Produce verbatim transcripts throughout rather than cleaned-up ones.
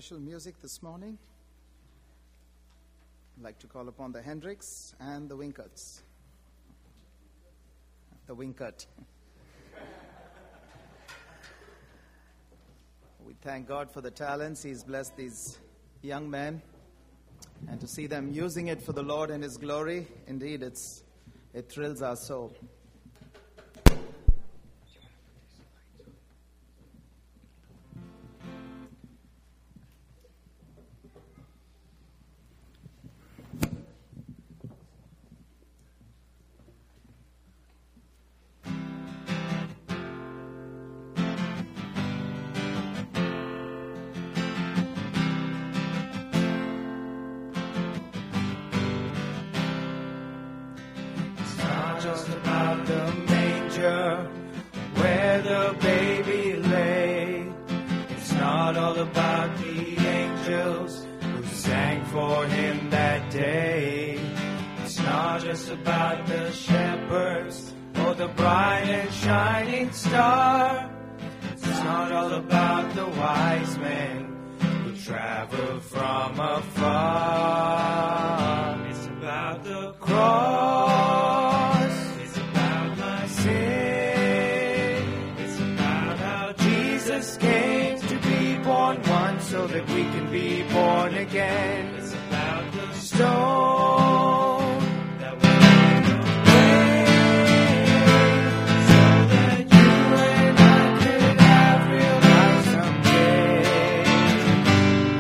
special music this morning. I'd like to call upon the Hendricks and the Winkerts. The Winkert. We thank God for the talents. He's blessed these young men. And to see them using it for the Lord and His glory, indeed, it's it thrills our soul.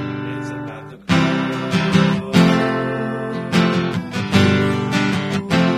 It's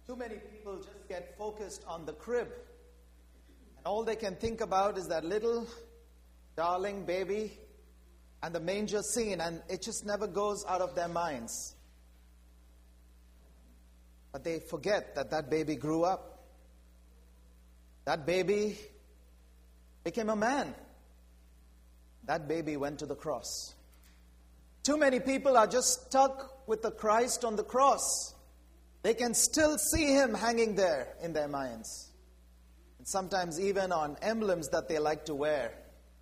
Too many people just get focused on the crib. And all they can think about is that little darling baby and the manger scene, and it just never goes out of their minds. But they forget that that baby grew up. That baby became a man. That baby went to the cross. Too many people are just stuck with the Christ on the cross. They can still see him hanging there in their minds. And sometimes even on emblems that they like to wear.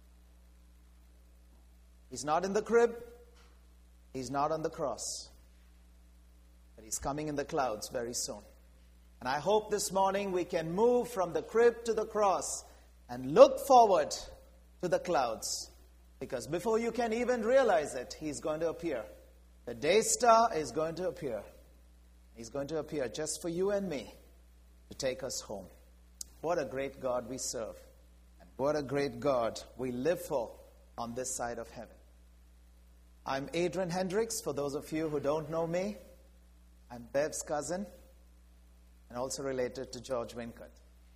He's not in the crib. He's not on the cross. But he's coming in the clouds very soon. And I hope this morning we can move from the crib to the cross and look forward to the clouds. Because before you can even realize it, he's going to appear. The day star is going to appear. He's going to appear just for you and me to take us home. What a great God we serve. And what a great God we live for on this side of heaven. I'm Adrian Hendricks, for those of you who don't know me. I'm Bev's cousin and also related to George Wincott.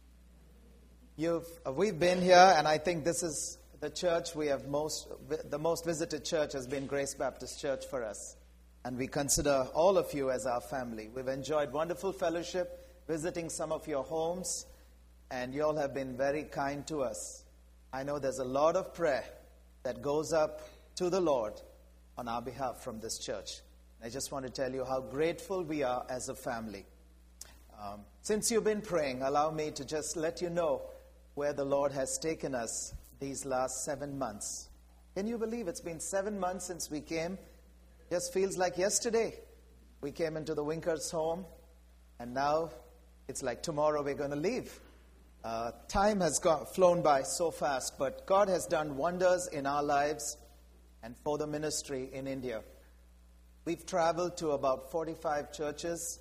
You've, uh, we've been here, and I think this is the church we have most, the most visited church has been Grace Baptist Church for us. And we consider all of you as our family. We've enjoyed wonderful fellowship, visiting some of your homes, and you all have been very kind to us. I know there's a lot of prayer that goes up to the Lord on our behalf from this church. I just want to tell you how grateful we are as a family. Um, since you've been praying, allow me to just let you know where the Lord has taken us these last seven months. Can you believe it's been seven months since we came? Just feels like yesterday. We came into the Wincotts' home, and now it's like tomorrow we're going to leave. Uh, time has gone, flown by so fast, but God has done wonders in our lives and for the ministry in India. We've traveled to about forty-five churches.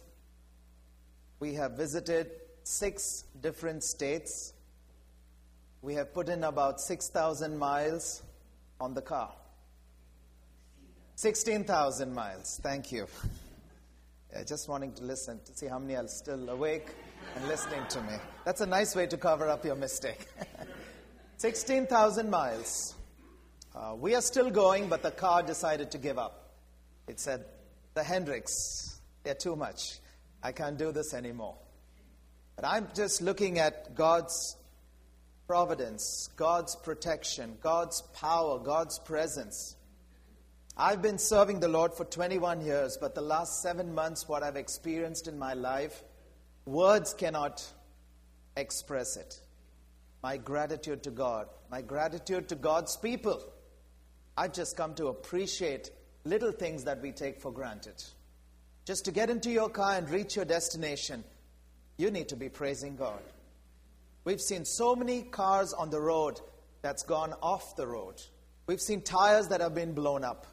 We have visited six different states. We have put in about six thousand miles on the car. sixteen thousand miles. Thank you. Yeah, just wanting to listen to see how many are still awake and listening to me. That's a nice way to cover up your mistake. sixteen thousand miles. Uh, we are still going, but the car decided to give up. It said, the Hendricks, they're too much. I can't do this anymore. But I'm just looking at God's providence, God's protection, God's power, God's presence. I've been serving the Lord for twenty-one years, but the last seven months, what I've experienced in my life, words cannot express it. My gratitude to God, my gratitude to God's people. I've just come to appreciate little things that we take for granted. Just to get into your car and reach your destination, you need to be praising God. We've seen so many cars on the road that's gone off the road. We've seen tires that have been blown up.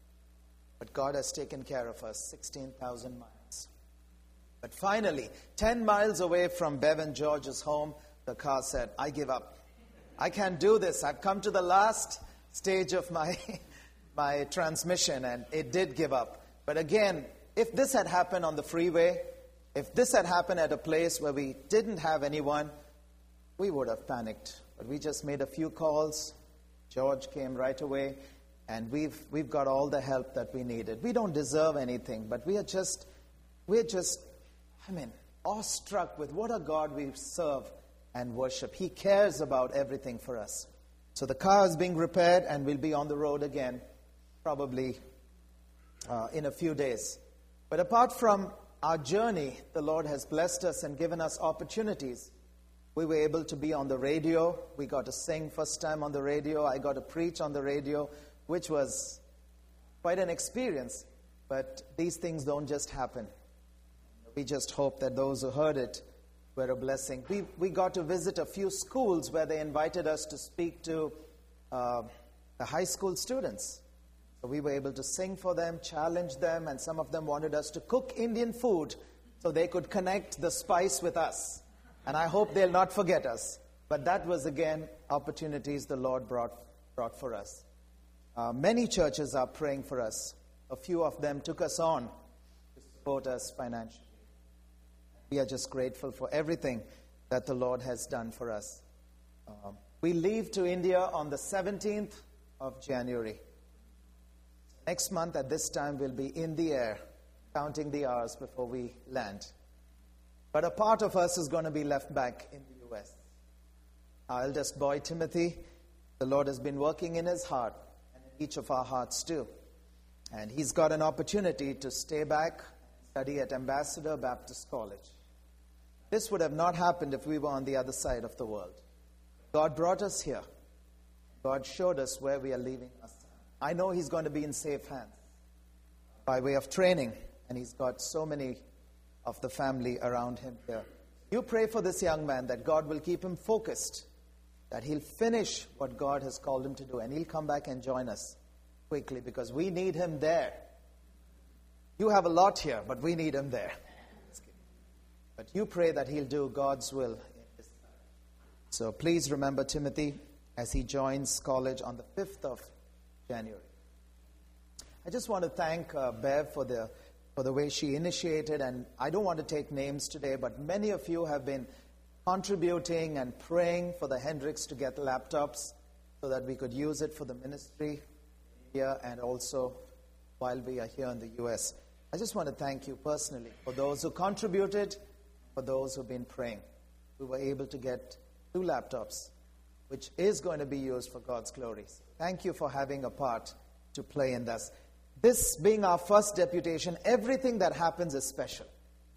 But God has taken care of us, sixteen thousand miles. But finally, ten miles away from Bev and George's home, the car said, I give up. I can't do this. I've come to the last stage of my, my transmission, and it did give up. But again, if this had happened on the freeway, if this had happened at a place where we didn't have anyone, we would have panicked. But we just made a few calls. George came right away, and we've we've got all the help that we needed. We don't deserve anything, but we are just, we're just, I mean, awestruck with what a God we serve and worship. He cares about everything for us. So the car is being repaired, and we'll be on the road again, probably uh, in a few days. But apart from our journey, the Lord has blessed us and given us opportunities. We were able to be on the radio. We got to sing first time on the radio. I got to preach on the radio, which was quite an experience. But these things don't just happen. We just hope that those who heard it were a blessing. We we got to visit a few schools where they invited us to speak to uh, the high school students. So we were able to sing for them, challenge them, and some of them wanted us to cook Indian food so they could connect the spice with us. And I hope they'll not forget us. But that was, again, opportunities the Lord brought, brought for us. Uh, many churches are praying for us. A few of them took us on to support us financially. we are just grateful for everything that the Lord has done for us. Um, we leave to India on the seventeenth of January. Next month at this time we'll be in the air, counting the hours before we land. But a part of us is going to be left back in the U S. Our eldest boy, Timothy, the Lord has been working in his heart, and in each of our hearts too. And he's got an opportunity to stay back, study at Ambassador Baptist College. This would have not happened if we were on the other side of the world. God brought us here. God showed us where we are leaving us. I know he's going to be in safe hands by way of training, and he's got so many of the family around him here. You pray for this young man that God will keep him focused, that he'll finish what God has called him to do, and he'll come back and join us quickly because we need him there. You have a lot here, but we need him there. But you pray that he'll do God's will in his life. So please remember Timothy as he joins college on the fifth of January. I just want to thank uh, Bev for the for the way she initiated, and I don't want to take names today, but many of you have been contributing and praying for the Hendricks to get laptops so that we could use it for the ministry here and also while we are here in the U S. I just want to thank you personally for those who contributed, for those who've been praying. We were able to get two laptops, which is going to be used for God's glory. Thank you for having a part to play in this. This being our first deputation, everything that happens is special.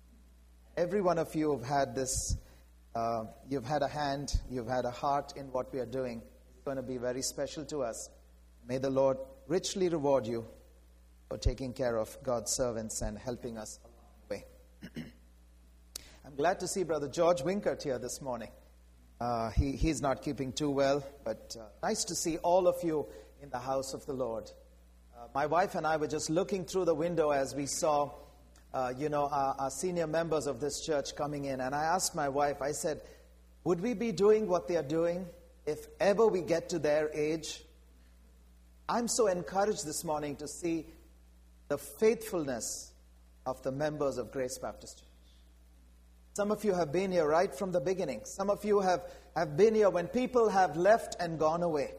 Every one of you have had this, uh, you've had a hand, you've had a heart in what we are doing. It's going to be very special to us. May the Lord richly reward you for taking care of God's servants and helping us along the way. I'm glad to see Brother George Winkert here this morning. Uh, he, he's not keeping too well, but uh, nice to see all of you in the house of the Lord. Uh, my wife and I were just looking through the window as we saw, uh, you know, our, our senior members of this church coming in. And I asked my wife, I said, would we be doing what they are doing if ever we get to their age? I'm so encouraged this morning to see the faithfulness of the members of Grace Baptist Church. Some of you have been here right from the beginning. Some of you have, have been here when people have left and gone away.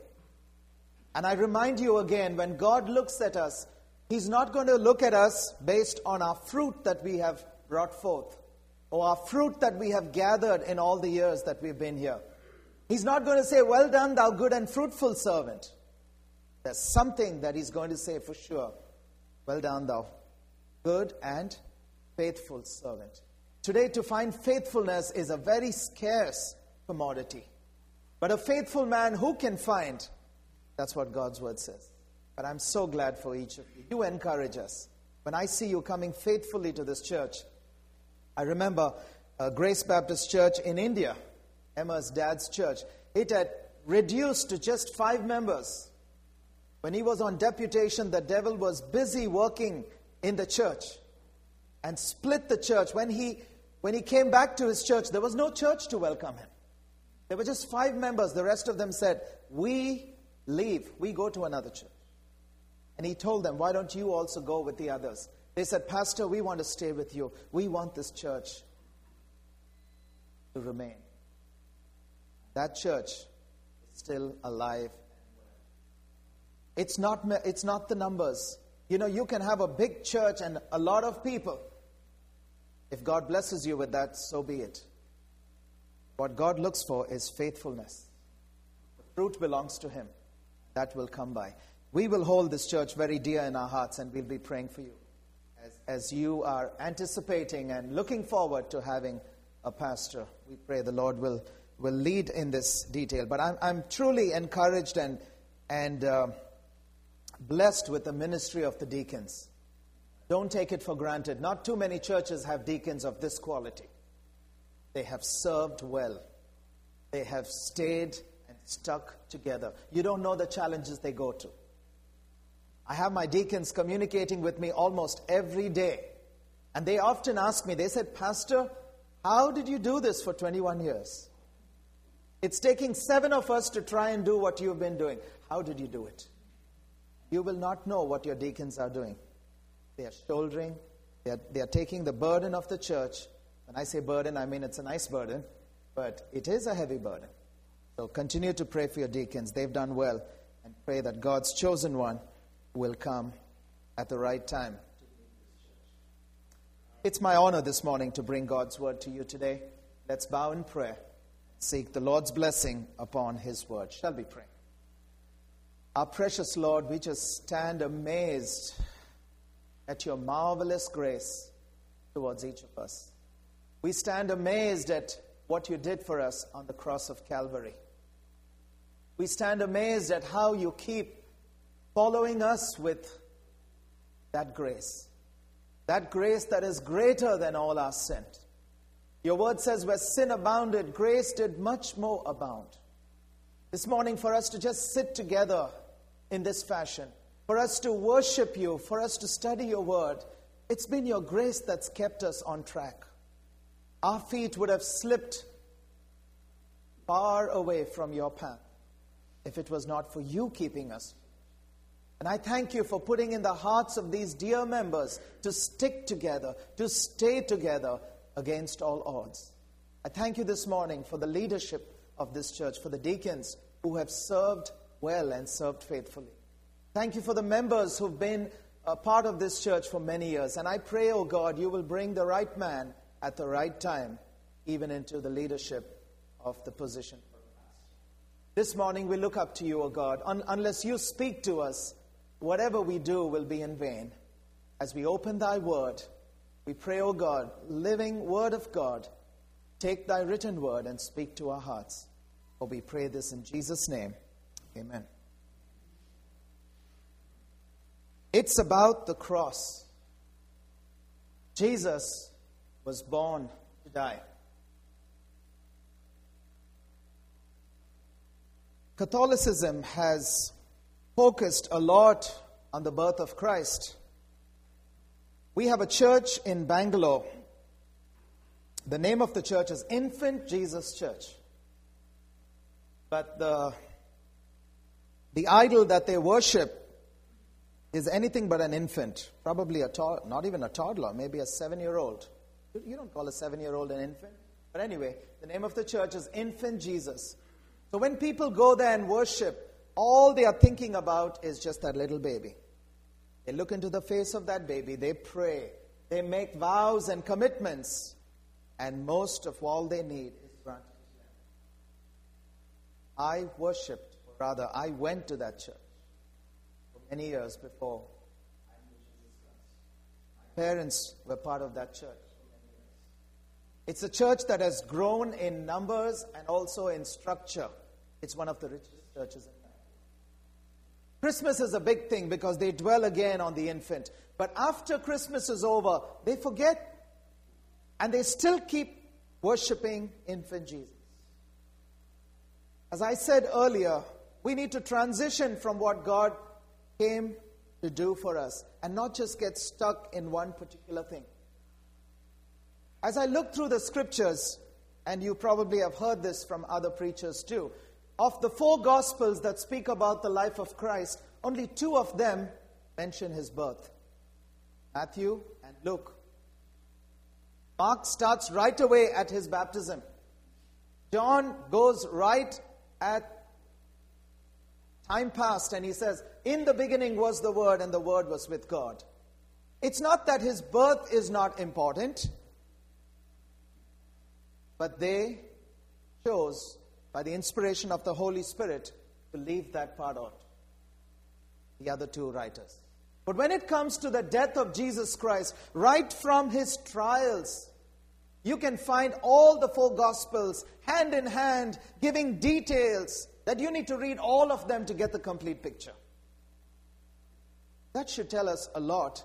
And I remind you again, when God looks at us, He's not going to look at us based on our fruit that we have brought forth or our fruit that we have gathered in all the years that we've been here. He's not going to say, well done, thou good and fruitful servant. There's something that He's going to say for sure. Well done, thou good and faithful servant. Today, to find faithfulness is a very scarce commodity. But a faithful man, who can find? That's what God's word says. But I'm so glad for each of you. You encourage us. When I see you coming faithfully to this church, I remember uh, Grace Baptist Church in India, Emma's dad's church. It had reduced to just five members. When he was on deputation, the devil was busy working in the church and split the church. When he when he came back to his church, there was no church to welcome him. There were just five members. The rest of them said, we leave. We go to another church. And he told them, why don't you also go with the others? They said, Pastor, we want to stay with you. We want this church to remain. That church is still alive. It's not, it's not the numbers. You know, you can have a big church and a lot of people. If God blesses you with that, so be it. What God looks for is faithfulness. The fruit belongs to Him. That will come by. We will hold this church very dear in our hearts, and we'll be praying for you as, as you are anticipating and looking forward to having a pastor. We pray the Lord will, will lead in this detail. But I'm, I'm truly encouraged and, and uh, blessed with the ministry of the deacons. Don't take it for granted. Not too many churches have deacons of this quality. They have served well. They have stayed and stuck together. You don't know the challenges they go to. I have my deacons communicating with me almost every day. And they often ask me, they said, Pastor, how did you do this for twenty-one years? It's taking seven of us to try and do what you've been doing. How did you do it? You will not know what your deacons are doing. They are shouldering, they are, they are taking the burden of the church When I say burden, I mean it's a nice burden, but it is a heavy burden. So continue to pray for your deacons. They've done well. And pray that God's chosen one will come at the right time. It's my honor this morning to bring God's word to you today. Let's bow in prayer. Seek the Lord's blessing upon his word. Shall we pray? Our precious Lord, we just stand amazed at your marvelous grace towards each of us. We stand amazed at what you did for us on the cross of Calvary. We stand amazed at how you keep following us with that grace. That grace that is greater than all our sin. Your word says, where sin abounded, grace did much more abound. This morning, for us to just sit together in this fashion, for us to worship you, for us to study your word, it's been your grace that's kept us on track. Our feet would have slipped far away from your path if it was not for you keeping us. And I thank you for putting in the hearts of these dear members to stick together, to stay together against all odds. I thank you this morning for the leadership of this church, for the deacons who have served well and served faithfully. Thank you for the members who've been a part of this church for many years. And I pray, oh God, you will bring the right man at the right time, even into the leadership of the position. This morning we look up to you, O God. Un- unless you speak to us, whatever we do will be in vain. As we open thy word, we pray, O God, living word of God, take thy written word and speak to our hearts. For we pray this in Jesus' name. Amen. It's about the cross. Jesus was born to die. Catholicism has focused a lot on the birth of Christ. We have a church in Bangalore. The name of the church is Infant Jesus Church. But the, the idol that they worship is anything but an infant. Probably a to- not even a toddler, maybe a seven-year-old. You don't call a seven-year-old an infant. But anyway, the name of the church is Infant Jesus. So when people go there and worship, all they are thinking about is just that little baby. They look into the face of that baby, they pray, they make vows and commitments, and most of all they need is granted to them. I worshipped, or rather I went to that church for many years before I knew Jesus Christ. My parents were part of that church. It's a church that has grown in numbers and also in structure. It's one of the richest churches in Bangalore. Christmas is a big thing because they dwell again on the infant. But after Christmas is over, they forget and they still keep worshiping infant Jesus. As I said earlier, we need to transition from what God came to do for us and not just get stuck in one particular thing. As I look through the scriptures, and you probably have heard this from other preachers too, of the four Gospels that speak about the life of Christ, only two of them mention his birth. Matthew and Luke. Mark starts right away at his baptism. John goes right at time past and he says, in the beginning was the Word and the Word was with God. It's not that his birth is not important, but they chose, by the inspiration of the Holy Spirit, to leave that part out. The other two writers. But when it comes to the death of Jesus Christ, right from his trials, you can find all the four Gospels hand in hand, giving details that you need to read all of them to get the complete picture. That should tell us a lot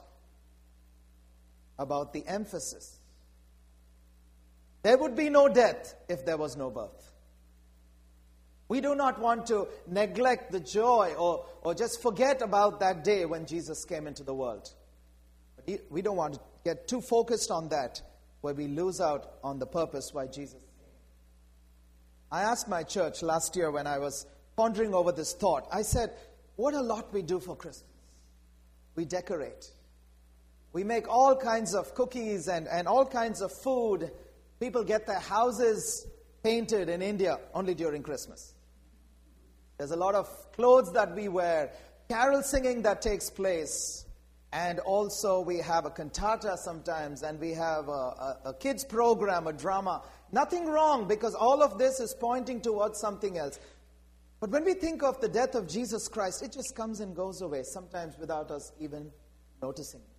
about the emphasis. There would be no death if there was no birth. We do not want to neglect the joy or, or just forget about that day when Jesus came into the world. But we don't want to get too focused on that where we lose out on the purpose why Jesus came. I asked my church last year when I was pondering over this thought, I said, what a lot we do for Christmas. We decorate. We make all kinds of cookies and, and all kinds of food. people get their houses painted in India only during Christmas. There's a lot of clothes that we wear, carol singing that takes place, and also we have a cantata sometimes, and we have a, a, a kids program, a drama. Nothing wrong, because all of this is pointing towards something else. But when we think of the death of Jesus Christ, it just comes and goes away, sometimes without us even noticing it.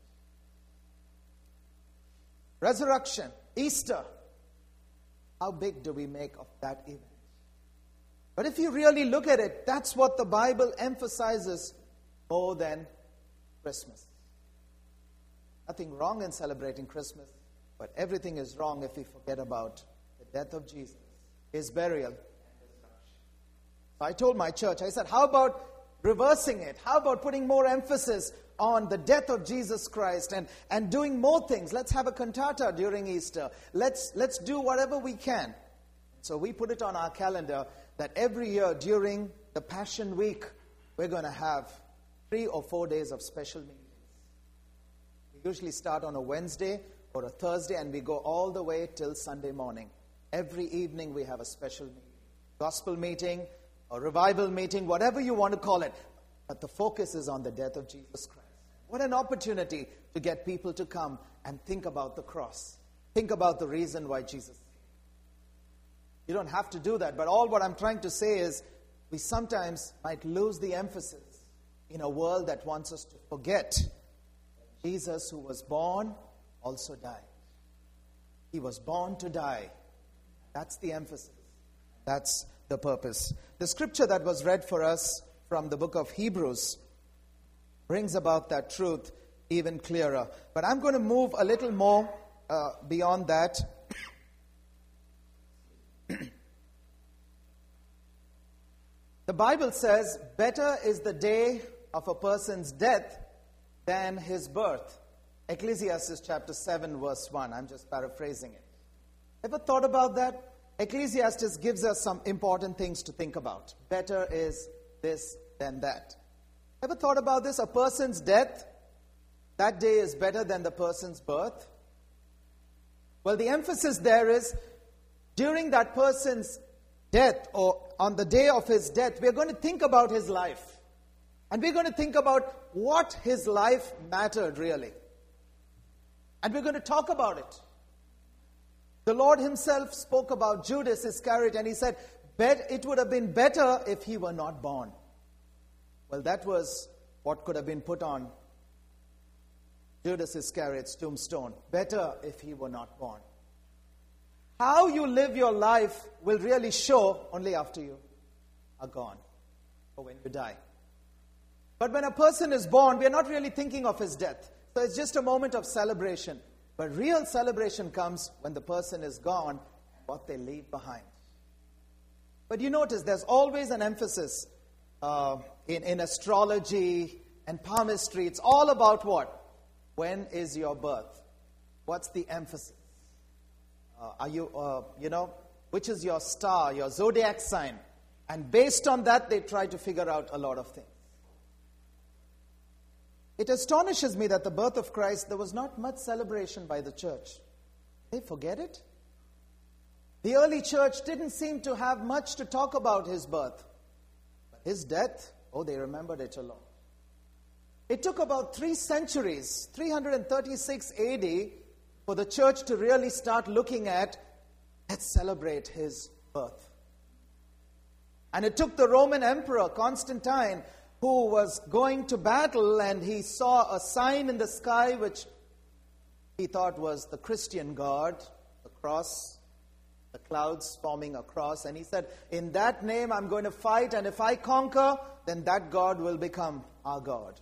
Resurrection, Easter. How big do we make of that event? But if you really look at it, that's what the Bible emphasizes more than Christmas. Nothing wrong in celebrating Christmas, but everything is wrong if we forget about the death of Jesus, his burial, and his resurrection. So I told my church, I said, how about reversing it? How about putting more emphasis on the death of Jesus Christ and, and doing more things? Let's have a cantata during Easter. Let's, let's do whatever we can. So we put it on our calendar that every year during the Passion Week, we're going to have three or four days of special meetings. We usually start on a Wednesday or a Thursday, and we go all the way till Sunday morning. Every evening we have a special meeting. Gospel meeting, a revival meeting, whatever you want to call it. But the focus is on the death of Jesus Christ. What an opportunity to get people to come and think about the cross. Think about the reason why Jesus. You don't have to do that, but all what I'm trying to say is we sometimes might lose the emphasis in a world that wants us to forget Jesus, who was born, also died. He was born to die. That's the emphasis. That's the purpose. The scripture that was read for us from the book of Hebrews brings about that truth even clearer. But I'm going to move a little more uh, beyond that. The Bible says, better is the day of a person's death than his birth. Ecclesiastes chapter seven, verse one. I'm just paraphrasing it. Ever thought about that? Ecclesiastes gives us some important things to think about. Better is this than that. Ever thought about this? A person's death, that day is better than the person's birth. Well, the emphasis there is, during that person's death, or on the day of his death, we're going to think about his life. And we're going to think about what his life mattered really. And we're going to talk about it. The Lord himself spoke about Judas Iscariot, and he said, Bet it would have been better if he were not born. Well, that was what could have been put on Judas Iscariot's tombstone. Better if he were not born. How you live your life will really show only after you are gone, or when you die. But when a person is born, we are not really thinking of his death. So it's just a moment of celebration. But real celebration comes when the person is gone, what they leave behind. But you notice there's always an emphasis uh, in, in astrology and palmistry. It's all about what? When is your birth? What's the emphasis? Uh, are you, uh, you know, which is your star, your zodiac sign? And based on that, they try to figure out a lot of things. It astonishes me that the birth of Christ, there was not much celebration by the church. They forget it. The early church didn't seem to have much to talk about his birth. But his death, oh, they remembered it a lot. It took about three centuries, three thirty-six A D, for the church to really start looking at, let's celebrate his birth. And it took the Roman Emperor, Constantine, who was going to battle, and he saw a sign in the sky which he thought was the Christian God, the cross, the clouds forming a cross. And he said, in that name I'm going to fight, and if I conquer, then that God will become our God.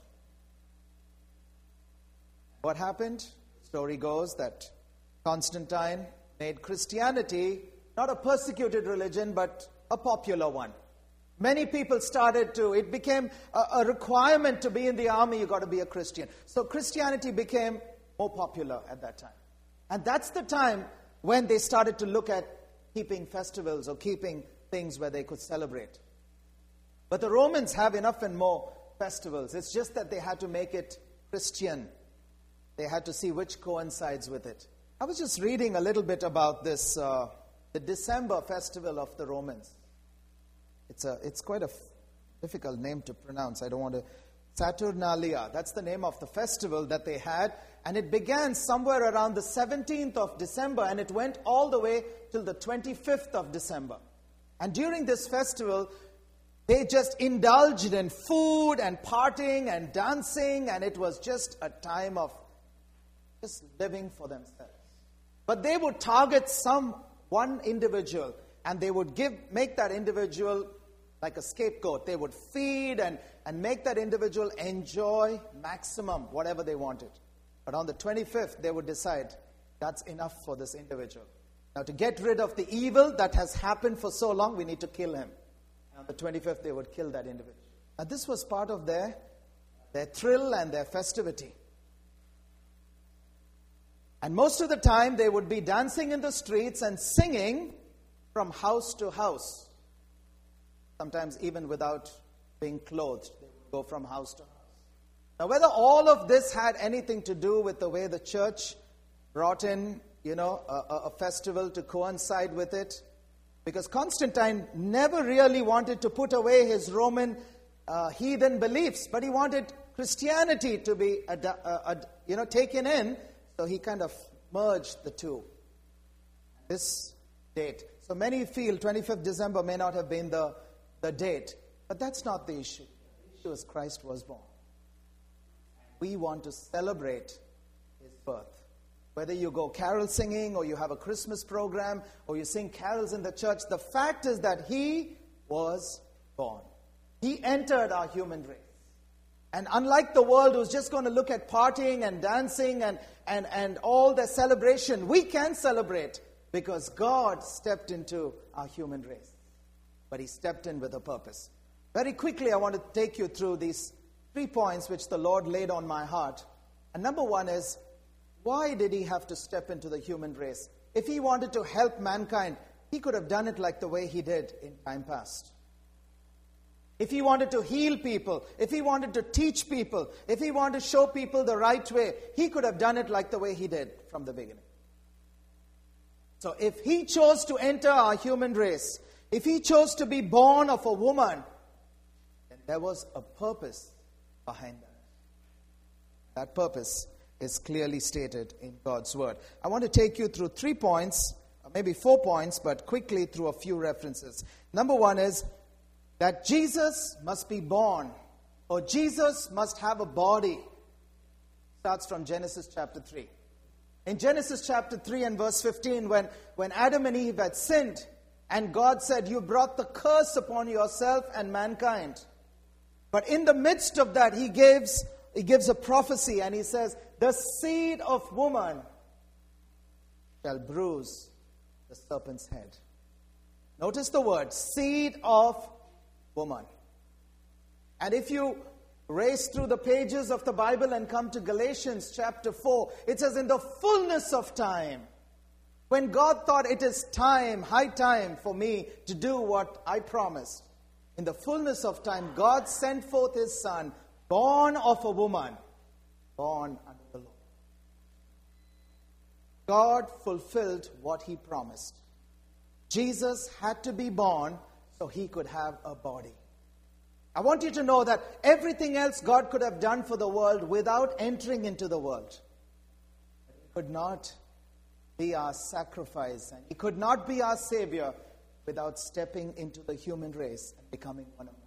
What happened? The story goes that Constantine made Christianity not a persecuted religion, but a popular one. Many people started to, it became a, a requirement to be in the army, you got to be a Christian. So Christianity became more popular at that time. And that's the time when they started to look at keeping festivals or keeping things where they could celebrate. But the Romans have enough and more festivals. It's just that they had to make it Christian. They had to see which coincides with it. I was just reading a little bit about this, uh, the December festival of the Romans. It's a, it's quite a f- difficult name to pronounce. I don't want to. Saturnalia. That's the name of the festival that they had. And it began somewhere around the seventeenth of December, and it went all the way till the twenty-fifth of December. And during this festival, they just indulged in food and partying and dancing, and it was just a time of just living for themselves. But they would target some one individual, and they would give make that individual like a scapegoat. They would feed and, and make that individual enjoy maximum whatever they wanted. But on the twenty-fifth, they would decide that's enough for this individual. Now, to get rid of the evil that has happened for so long, we need to kill him. And on the twenty-fifth, they would kill that individual. Now, this was part of their, their thrill and their festivity. And most of the time, they would be dancing in the streets and singing from house to house. Sometimes even without being clothed, they would go from house to house. Now, whether all of this had anything to do with the way the church brought in, you know, a, a festival to coincide with it, because Constantine never really wanted to put away his Roman uh, heathen beliefs, but he wanted Christianity to be, ad- uh, ad- you know, taken in. So he kind of merged the two. This date. So many feel twenty-fifth December may not have been the, the date. But that's not the issue. The issue is Christ was born. We want to celebrate his birth. Whether you go carol singing or you have a Christmas program or you sing carols in the church, the fact is that he was born. He entered our human race. And unlike the world who's just going to look at partying and dancing and, and, and all the celebration, we can celebrate because God stepped into our human race. But he stepped in with a purpose. Very quickly, I want to take you through these three points which the Lord laid on my heart. And number one is, why did he have to step into the human race? If he wanted to help mankind, he could have done it like the way he did in time past. If he wanted to heal people, if he wanted to teach people, if he wanted to show people the right way, he could have done it like the way he did from the beginning. So if he chose to enter our human race, if he chose to be born of a woman, then there was a purpose behind that. That purpose is clearly stated in God's word. I want to take you through three points, maybe four points, but quickly through a few references. Number one is that Jesus must be born, or Jesus must have a body. Starts from Genesis chapter three. In Genesis chapter three and verse fifteen, when, when Adam and Eve had sinned, and God said, you brought the curse upon yourself and mankind. But in the midst of that, he gives, he gives a prophecy, and he says, the seed of woman shall bruise the serpent's head. Notice the word, seed of woman. And if you race through the pages of the Bible and come to Galatians chapter four, it says, in the fullness of time, when God thought it is time, high time for me to do what I promised, in the fullness of time, God sent forth his son, born of a woman, born under the law. God fulfilled what he promised. Jesus had to be born so he could have a body. I want you to know that everything else God could have done for the world without entering into the world. But he could not be our sacrifice, and he could not be our savior without stepping into the human race and becoming one of us.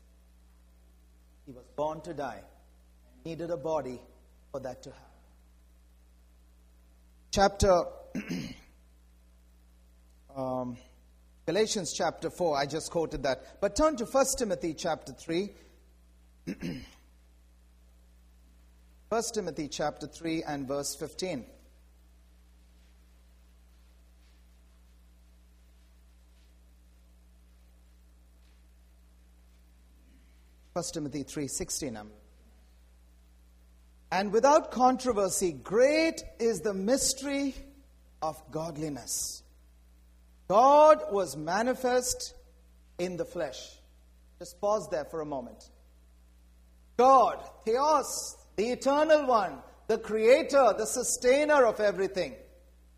He was born to die and needed a body for that to happen. Chapter um, Galatians chapter four, I just quoted that. But turn to First Timothy chapter three. First Timothy chapter three and verse fifteen. First Timothy three sixteen. And without controversy, great is the mystery of godliness. God was manifest in the flesh. Just pause there for a moment. God, Theos, the eternal one, the creator, the sustainer of everything,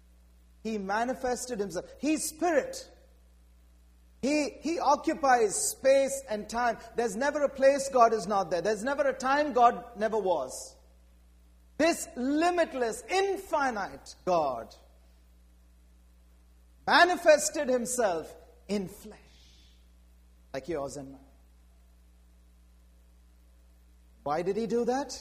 He manifested himself. He's spirit. He, he occupies space and time. There's never a place God is not there. There's never a time God never was. This limitless, infinite God manifested himself in flesh, like yours and mine. Why did he do that?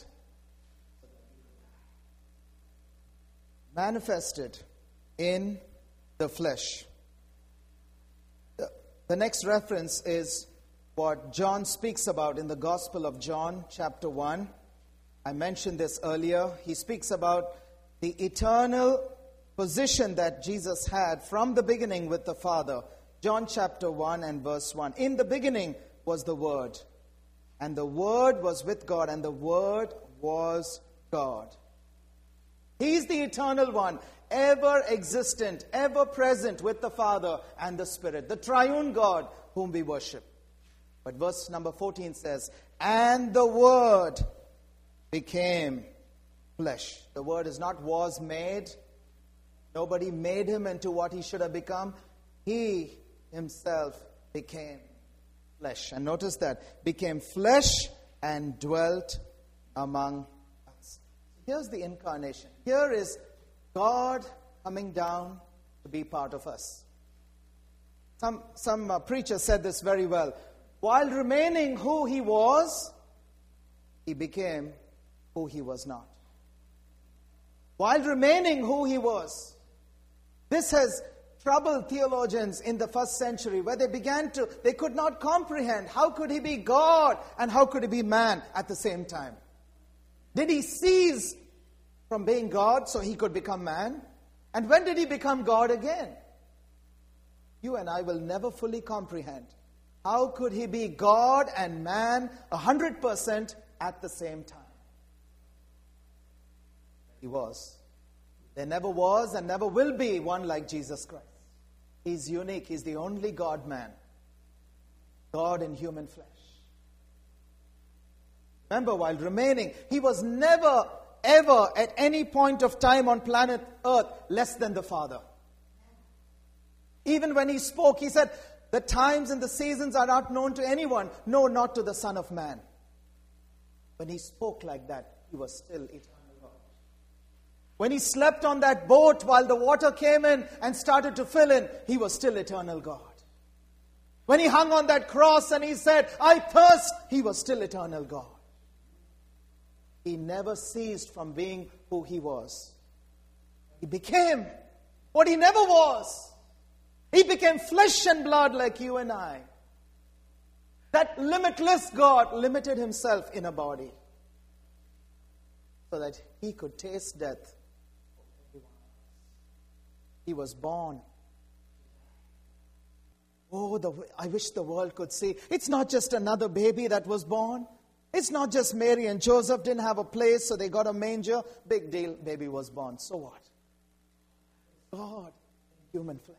Manifested in the flesh. The, the next reference is what John speaks about in the Gospel of John, chapter one. I mentioned this earlier. He speaks about the eternal position that Jesus had from the beginning with the Father. John chapter one and verse one. In the beginning was the Word, and the Word was with God, and the Word was God. He is the eternal one, ever existent, ever present with the Father and the Spirit, the triune God whom we worship. But verse number fourteen says, and the Word became flesh. The Word is not was made. Nobody made him into what he should have become. He himself became flesh. And notice that, became flesh and dwelt among us. Here's the incarnation. Here is God coming down to be part of us. Some, some uh, preacher said this very well. While remaining who he was, he became who he was not. While remaining who he was. This has troubled theologians in the first century, where they began to, they could not comprehend how could he be God and how could he be man at the same time. Did he cease from being God so he could become man? And when did he become God again? You and I will never fully comprehend. How could he be God and man a hundred percent at the same time? He was. There never was and never will be one like Jesus Christ. He's unique. He's the only God-man. God in human flesh. Remember, while remaining, he was never, ever, at any point of time on planet Earth, less than the Father. Even when he spoke, he said, the times and the seasons are not known to anyone. No, not to the Son of Man. When he spoke like that, he was still eternal. When he slept on that boat while the water came in and started to fill in, he was still eternal God. When he hung on that cross and he said, I thirst, he was still eternal God. He never ceased from being who he was. He became what he never was. He became flesh and blood like you and I. That limitless God limited himself in a body so that he could taste death. He was born. Oh, the, I wish the world could see. It's not just another baby that was born. It's not just Mary and Joseph didn't have a place, so they got a manger. Big deal, baby was born. So what? God in human flesh.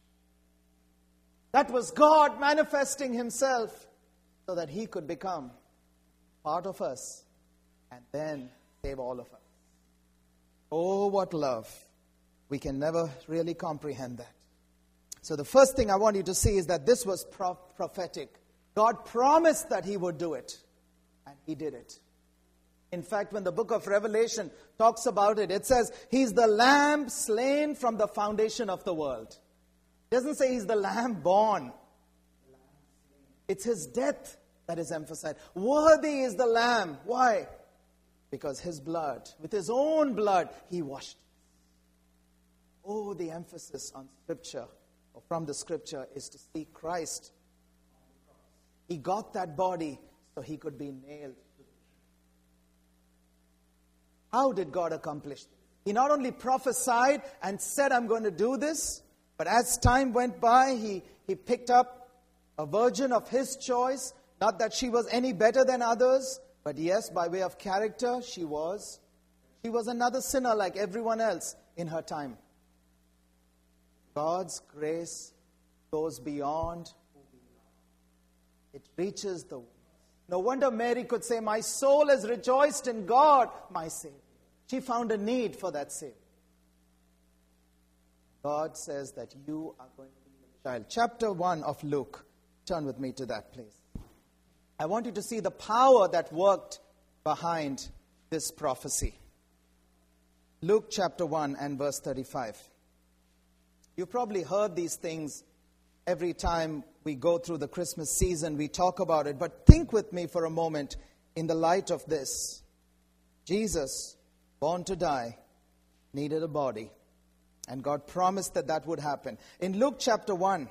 That was God manifesting himself so that he could become part of us and then save all of us. Oh, what love. We can never really comprehend that. So the first thing I want you to see is that this was pro- prophetic. God promised that he would do it. And he did it. In fact, when the book of Revelation talks about it, it says, he's the lamb slain from the foundation of the world. It doesn't say he's the lamb born. It's his death that is emphasized. Worthy is the lamb. Why? Because his blood, with his own blood, he washed. Oh, the emphasis on Scripture, or from the Scripture, is to see Christ. He got that body so he could be nailed. How did God accomplish this? He not only prophesied and said, I'm going to do this, but as time went by, he, he picked up a virgin of his choice. Not that she was any better than others, but yes, by way of character, she was. She was another sinner like everyone else in her time. God's grace goes beyond. It reaches the world. No wonder Mary could say, my soul has rejoiced in God, my Savior. She found a need for that Savior. God says that you are going to be the child. Chapter one of Luke. Turn with me to that, please. I want you to see the power that worked behind this prophecy. Luke chapter one and verse thirty-five. You've probably heard these things every time we go through the Christmas season. We talk about it. But think with me for a moment in the light of this. Jesus, born to die, needed a body. And God promised that that would happen. In Luke chapter one,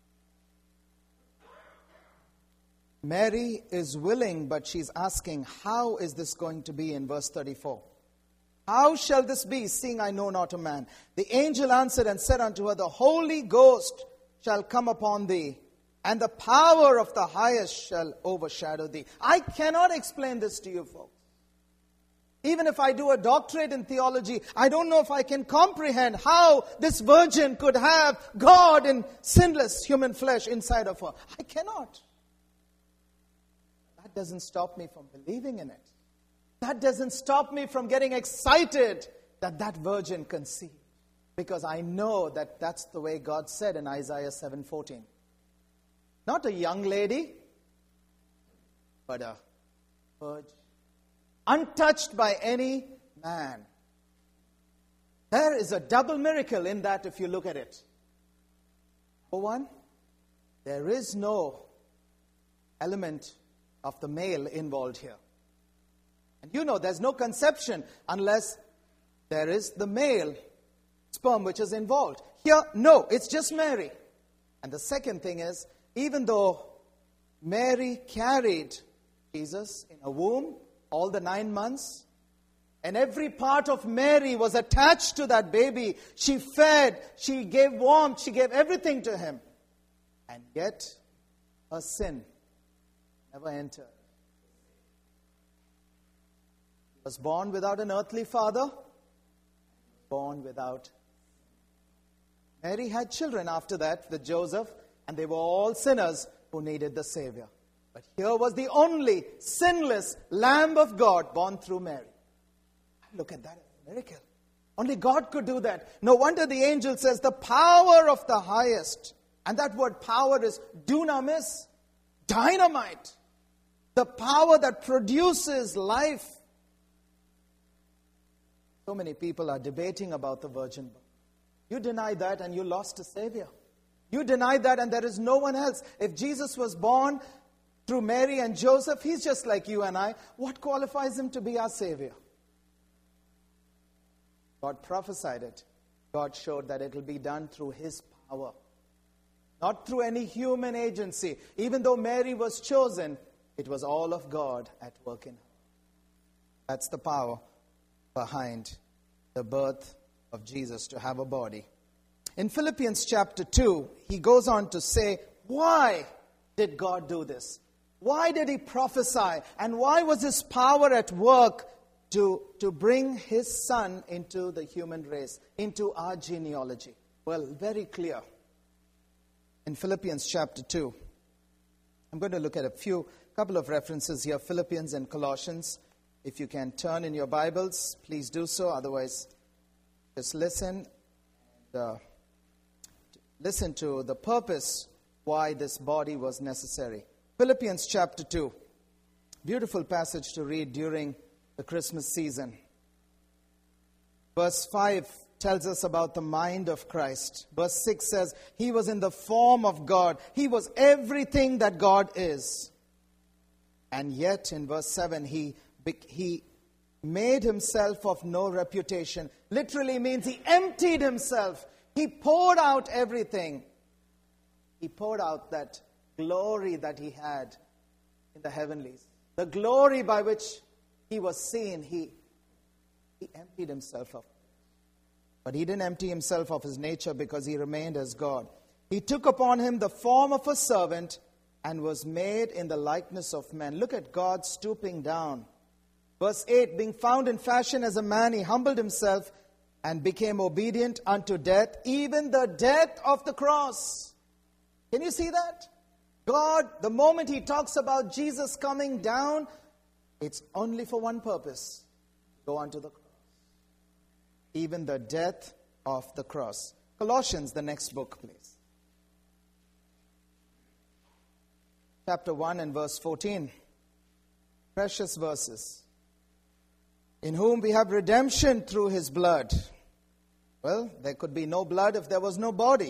Mary is willing, but she's asking, how is this going to be in verse thirty-four? How shall this be, seeing I know not a man? The angel answered and said unto her, the Holy Ghost shall come upon thee, and the power of the highest shall overshadow thee. I cannot explain this to you, folks. Even if I do a doctorate in theology, I don't know if I can comprehend how this virgin could have God in sinless human flesh inside of her. I cannot. That doesn't stop me from believing in it. That doesn't stop me from getting excited that that virgin conceived. Because I know that that's the way God said in Isaiah seven fourteen. Not a young lady, but a virgin. Untouched by any man. There is a double miracle in that if you look at it. For one, there is no element of the male involved here. And you know there's no conception unless there is the male sperm which is involved. Here, no, it's just Mary. And the second thing is, even though Mary carried Jesus in her womb all the nine months, and every part of Mary was attached to that baby, she fed, she gave warmth, she gave everything to him. And yet, her sin never entered. He was born without an earthly father, born without. Mary had children after that with Joseph, and they were all sinners who needed the Savior. But here was the only sinless Lamb of God born through Mary. Look at that, as a miracle. Only God could do that. No wonder the angel says the power of the highest. And that word power is dunamis, dynamite. The power that produces life. So many people are debating about the virgin birth. You deny that and you lost a Savior. You deny that and there is no one else. If Jesus was born through Mary and Joseph, he's just like you and I. What qualifies him to be our Savior? God prophesied it. God showed that it will be done through his power. Not through any human agency. Even though Mary was chosen, it was all of God at work in her. That's the power behind the birth of Jesus, to have a body. In Philippians chapter two, he goes on to say, why did God do this? Why did he prophesy? And why was his power at work to, to bring his son into the human race, into our genealogy? Well, very clear. In Philippians chapter two, I'm going to look at a few, couple of references here, Philippians and Colossians. If you can turn in your Bibles, please do so. Otherwise, just listen. And, uh, listen to the purpose why this body was necessary. Philippians chapter two. Beautiful passage to read during the Christmas season. Verse five tells us about the mind of Christ. Verse six says, he was in the form of God. He was everything that God is. And yet, in verse seven, he He made himself of no reputation. Literally means he emptied himself. He poured out everything. He poured out that glory that he had in the heavenlies. The glory by which he was seen. He, he emptied himself of. But he didn't empty himself of his nature because he remained as God. He took upon him the form of a servant and was made in the likeness of men. Look at God stooping down. Verse eight, being found in fashion as a man, he humbled himself and became obedient unto death, even the death of the cross. Can you see that? God, the moment he talks about Jesus coming down, it's only for one purpose. Go unto the cross. Even the death of the cross. Colossians, the next book, please. Chapter one and verse fourteen. Precious verses. In whom we have redemption through his blood. Well, there could be no blood if there was no body.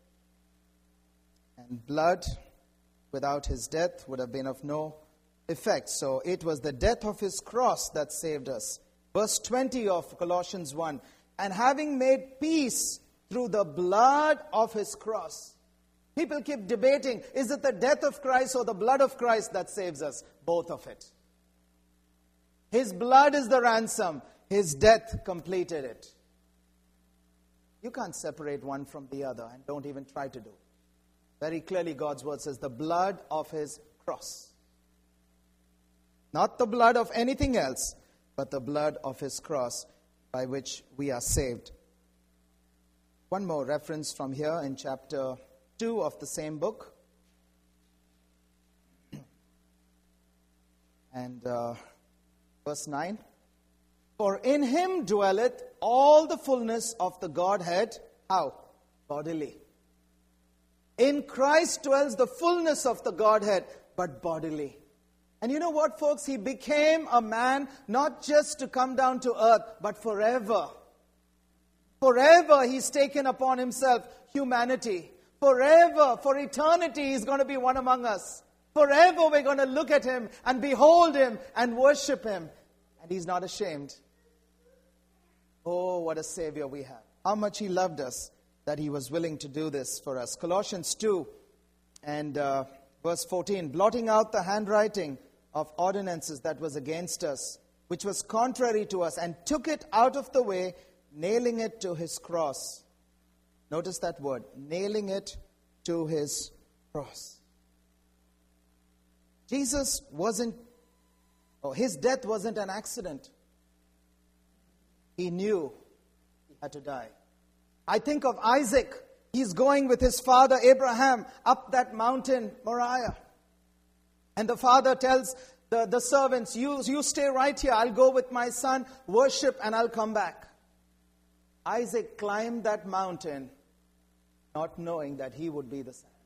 And blood without his death would have been of no effect. So it was the death of his cross that saved us. Verse twenty of Colossians one. And having made peace through the blood of his cross. People keep debating, is it the death of Christ or the blood of Christ that saves us? Both of it. His blood is the ransom. His death completed it. You can't separate one from the other, and don't even try to do it. Very clearly God's word says the blood of his cross. Not the blood of anything else, but the blood of his cross by which we are saved. One more reference from here in chapter two of the same book. And uh, verse nine. For in him dwelleth all the fullness of the Godhead. How? Bodily. In Christ dwells the fullness of the Godhead, but bodily. And you know what, folks? He became a man not just to come down to earth, but forever. Forever he's taken upon himself humanity. Forever, for eternity, he's going to be one among us. Forever we're going to look at him and behold him and worship him. And he's not ashamed. Oh, what a Savior we have. How much he loved us that he was willing to do this for us. Colossians two and uh, verse fourteen. Blotting out the handwriting of ordinances that was against us, which was contrary to us, and took it out of the way, nailing it to his cross. Notice that word, nailing it to his cross. Jesus wasn't, or his death wasn't an accident. He knew he had to die. I think of Isaac. He's going with his father Abraham up that mountain, Moriah. And the father tells the, the servants, you, you stay right here. I'll go with my son, worship, and I'll come back. Isaac climbed that mountain not knowing that he would be the son.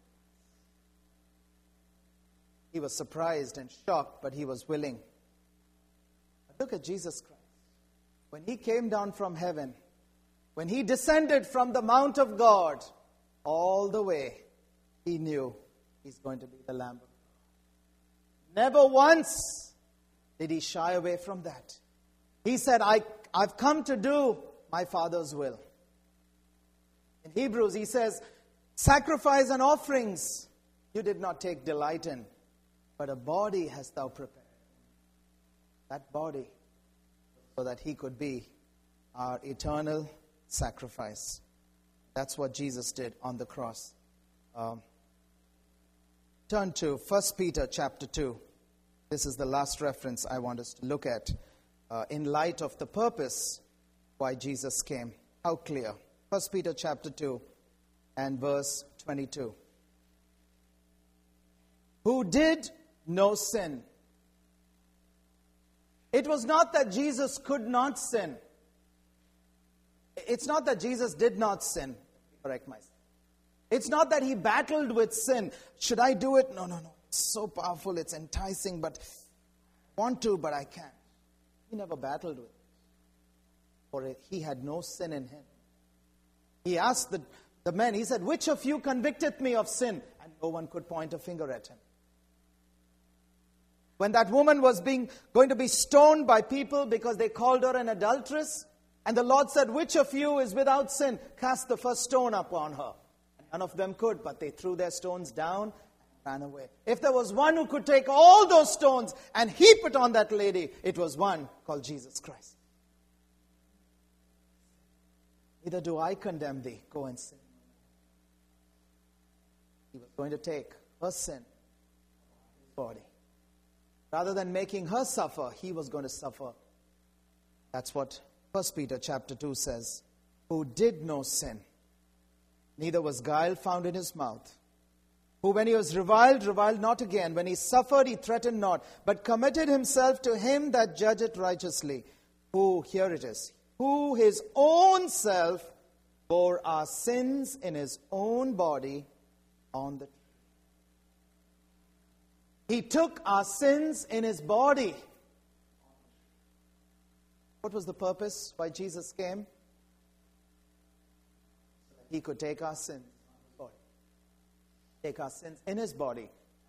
He was surprised and shocked, but he was willing. But look at Jesus Christ. When he came down from heaven, when he descended from the Mount of God, all the way, he knew he's going to be the Lamb of God. Never once did he shy away from that. He said, I, I've come to do my Father's will. In Hebrews, he says, sacrifice and offerings you did not take delight in, but a body hast thou prepared. That body, so that he could be our eternal sacrifice. That's what Jesus did on the cross. Um, turn to First Peter chapter two. This is the last reference I want us to look at uh, in light of the purpose why Jesus came. How clear. First Peter chapter two and verse twenty-two. Who did no sin. It was not that Jesus could not sin. It's not that Jesus did not sin. Correct myself. It's not that he battled with sin. Should I do it? No, no, no. It's so powerful. It's enticing, but I want to, but I can't. He never battled with it. For he had no sin in him. He asked the, the men, he said, which of you convicteth me of sin? And no one could point a finger at him. When that woman was being going to be stoned by people because they called her an adulteress, and the Lord said, which of you is without sin? Cast the first stone upon her. And none of them could, but they threw their stones down and ran away. If there was one who could take all those stones and heap it on that lady, it was one called Jesus Christ. Neither do I condemn thee. Go and sin. He was going to take her sin, his body. Rather than making her suffer, he was going to suffer. That's what First Peter chapter two says. Who did no sin, neither was guile found in his mouth. Who when he was reviled, reviled not again. When he suffered, he threatened not, but committed himself to him that judgeth righteously. Who, here it is, who his own self bore our sins in his own body on the tree. He took our sins in his body. What was the purpose why Jesus came? He could take our sins on his body. Take our sins in his body.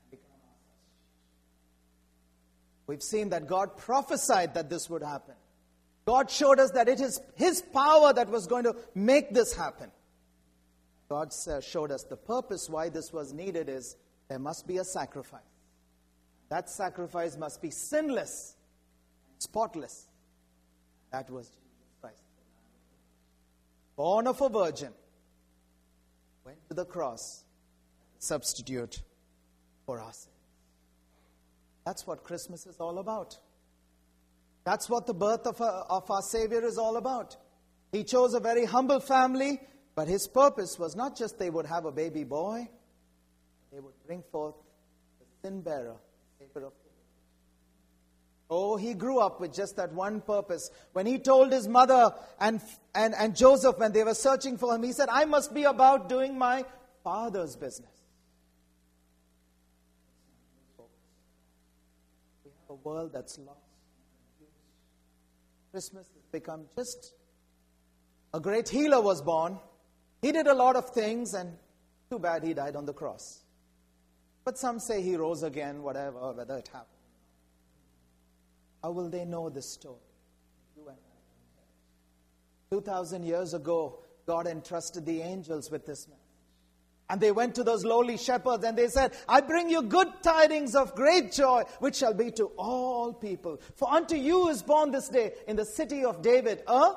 We've seen that God prophesied that this would happen. God showed us that it is his power that was going to make this happen. God showed us the purpose why this was needed is there must be a sacrifice. That sacrifice must be sinless, spotless. That was Jesus Christ. Born of a virgin, went to the cross, substitute for us. That's what Christmas is all about. That's what the birth of our, of our Savior is all about. He chose a very humble family, but his purpose was not just they would have a baby boy, they would bring forth the sin bearer, Savior of the world. Oh, he grew up with just that one purpose. When he told his mother and, and, and Joseph when they were searching for him, he said, I must be about doing my Father's business. We have a world that's lost. Christmas has become just a great healer was born. He did a lot of things, and too bad he died on the cross. But some say he rose again, whatever, whether it happened. How will they know this story? You and I. Two thousand years ago, God entrusted the angels with this message. And they went to those lowly shepherds and they said, I bring you good tidings of great joy, which shall be to all people. For unto you is born this day in the city of David a...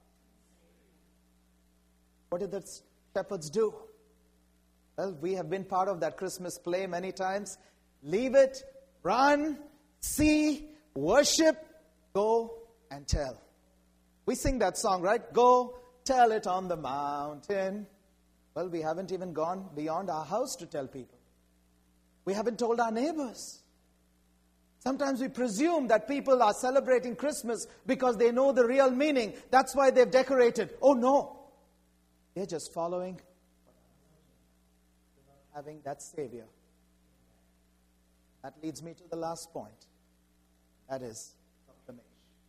What did the shepherds do? Well, we have been part of that Christmas play many times. Leave it, run, see, worship, go and tell. We sing that song, right? Go, tell it on the mountain. Well, we haven't even gone beyond our house to tell people. We haven't told our neighbors. Sometimes we presume that people are celebrating Christmas because they know the real meaning. That's why they've decorated. Oh, no. They're just following, having that Savior. That leads me to the last point. That is proclamation.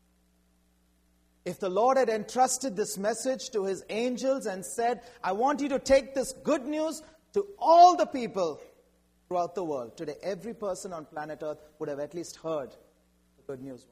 If the Lord had entrusted this message to his angels and said, I want you to take this good news to all the people throughout the world. Today, every person on planet Earth would have at least heard the good news.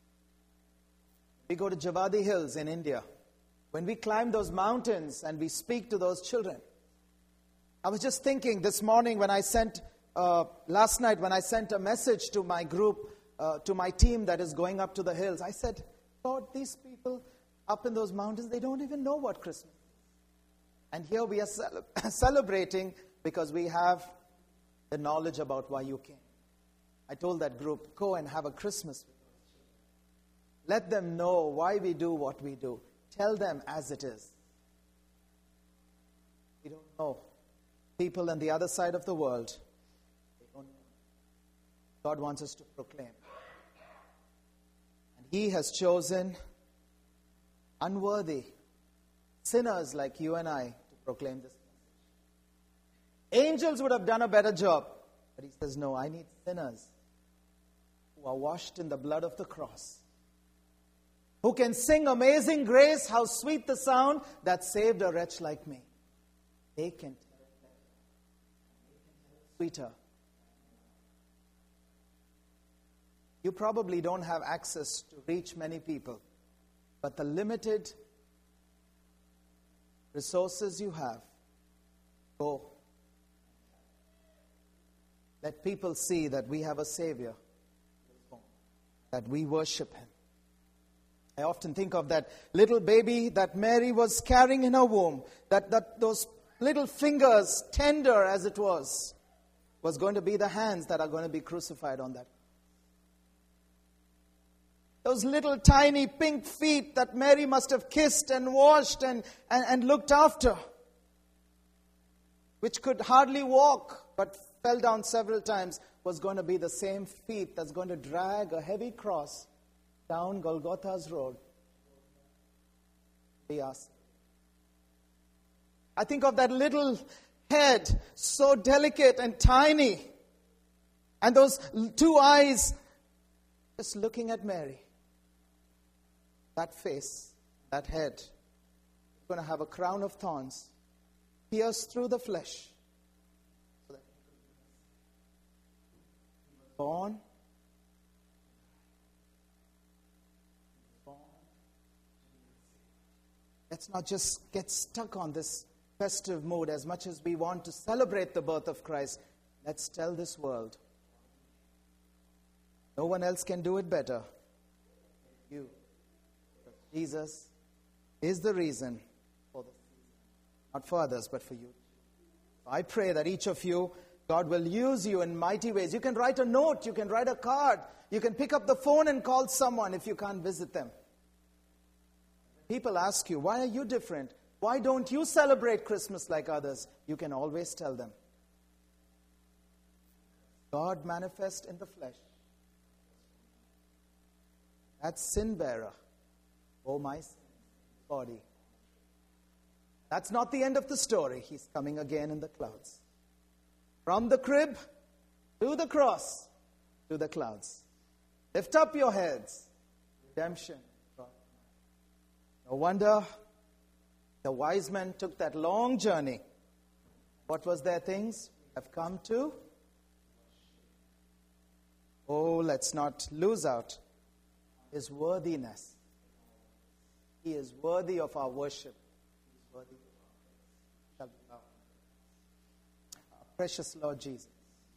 We go to Javadi Hills in India. When we climb those mountains and we speak to those children. I was just thinking this morning when I sent, uh, last night when I sent a message to my group, uh, to my team that is going up to the hills. I said, Lord, these people up in those mountains, they don't even know what Christmas is. And here we are cele- celebrating because we have the knowledge about why you came. I told that group, go and have a Christmas with us. Let them know why we do what we do. Tell them as it is. We don't know. People on the other side of the world, they don't know. God wants us to proclaim. And he has chosen unworthy sinners like you and I to proclaim this message. Angels would have done a better job. But he says, no, I need sinners who are washed in the blood of the cross. Who can sing Amazing Grace, how sweet the sound that saved a wretch like me. They can tell it better. They can tell it sweeter. You probably don't have access to reach many people, but the limited resources you have, go. Let people see that we have a Savior, that we worship him. I often think of that little baby that Mary was carrying in her womb, that, that those little fingers, tender as it was, was going to be the hands that are going to be crucified on that. Those little tiny pink feet that Mary must have kissed and washed and, and, and looked after, which could hardly walk but fell down several times, was going to be the same feet that's going to drag a heavy cross down Golgotha's road. Be us. I think of that little head, so delicate and tiny. And those two eyes just looking at Mary. That face, that head, is going to have a crown of thorns pierced through the flesh. So that he was born. Let's not just get stuck on this festive mood as much as we want to celebrate the birth of Christ. Let's tell this world. No one else can do it better. You. Jesus is the reason for the season. Not for others, but for you. I pray that each of you, God will use you in mighty ways. You can write a note, you can write a card, you can pick up the phone and call someone if you can't visit them. People ask you, why are you different? Why don't you celebrate Christmas like others? You can always tell them. God manifest in the flesh. That sin bearer, oh my sin, body. That's not the end of the story. He's coming again in the clouds. From the crib to the cross to the clouds. Lift up your heads. Redemption. No wonder the wise men took that long journey. What was their things? Have come to. Oh, let's not lose out his worthiness. He is worthy of our worship. He is worthy of our praise. Our precious Lord Jesus.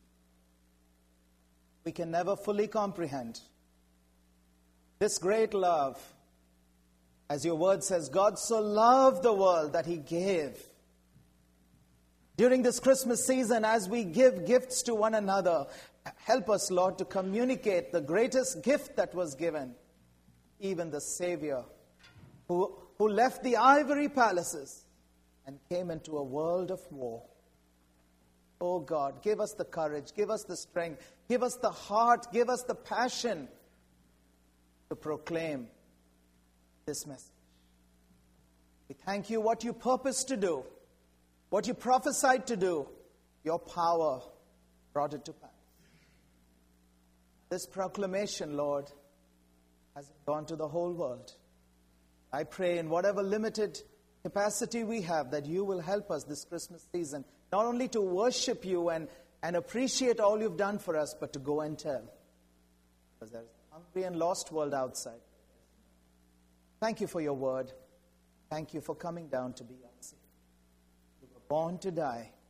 We can never fully comprehend this great love. As your word says, God so loved the world that he gave. During this Christmas season, as we give gifts to one another, help us, Lord, to communicate the greatest gift that was given. Even the Savior, who, who left the ivory palaces and came into a world of war. Oh God, give us the courage, give us the strength, give us the heart, give us the passion to proclaim this message. We thank you what you purposed to do, what you prophesied to do. Your power brought it to pass. This proclamation, Lord, has gone to the whole world. I pray in whatever limited capacity we have that you will help us this Christmas season, not only to worship you and, and appreciate all you've done for us, but to go and tell. Because there's a hungry and lost world outside. Thank you for your word. Thank you for coming down to be our Savior. You were born to die.